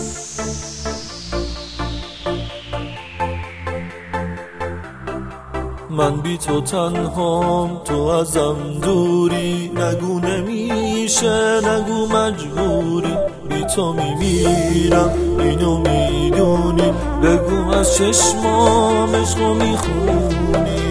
من بی تو تنهام، تو ازم دوری، نگو نمیشه، نگو مجبوری، بی تو میمیرم اینو میدونی، بگو از چشمام عشقو میخونی.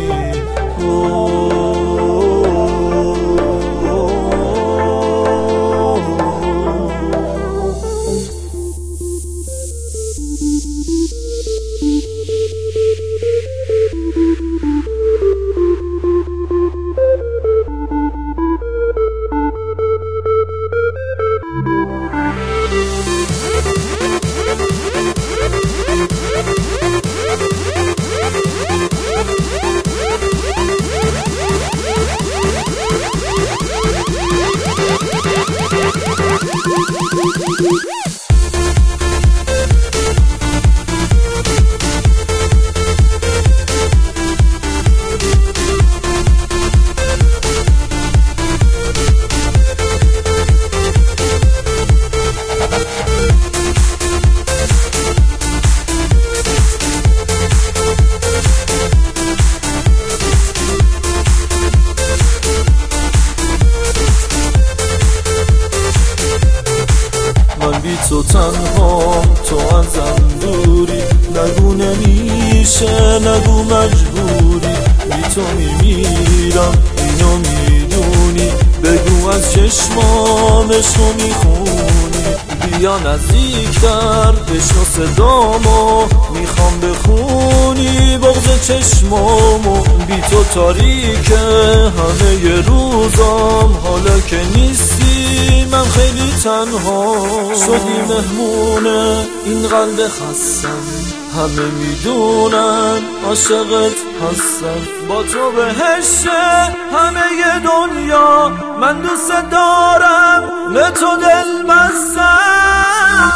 بی تو تنهام، تو ازم دوری، نگو نمیشه، نگو مجبوری، بی تو میمیرم اینو میدونی، بگو از چشمام عشقو میخونی. بیا نزدیکتر بشنو صدامو، میخوام بخونی بغض چشمامو. بی تو تاریکه همه ی روزام، حالا که نیستی من خیلی تنها شدی مهمونه این قلب خستم، همه میدونن عاشقت هستم. با تو بهشه همه ی دنیا، من دوست دارم به تو دل بستم.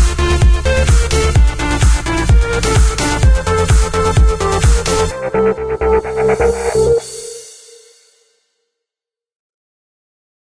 Thank you.